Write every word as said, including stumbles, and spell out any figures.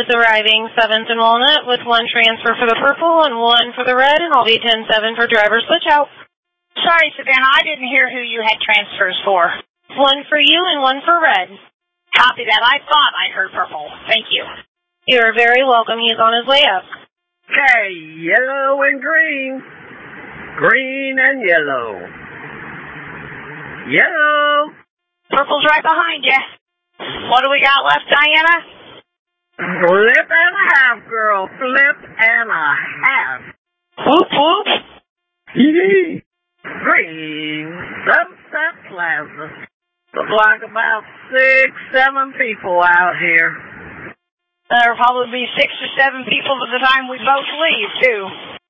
is arriving seventh and Walnut with one transfer for the purple and one for the red, and I'll be ten seven for driver switch out. Sorry, Savannah, I didn't hear who you had transfers for. One for you and one for red. Copy that. I thought I heard purple. Thank you. You're very welcome. He's on his way up. Okay, yellow and green. Green and yellow. Yellow. Purple's right behind you. What do we got left, Diana? Flip and a half, girl. Flip and a half. Whoop, whoop. Yee. Green. Sunset Plaza. Looks like about six, seven people out here. There'll probably be six or seven people by the time we both leave, too.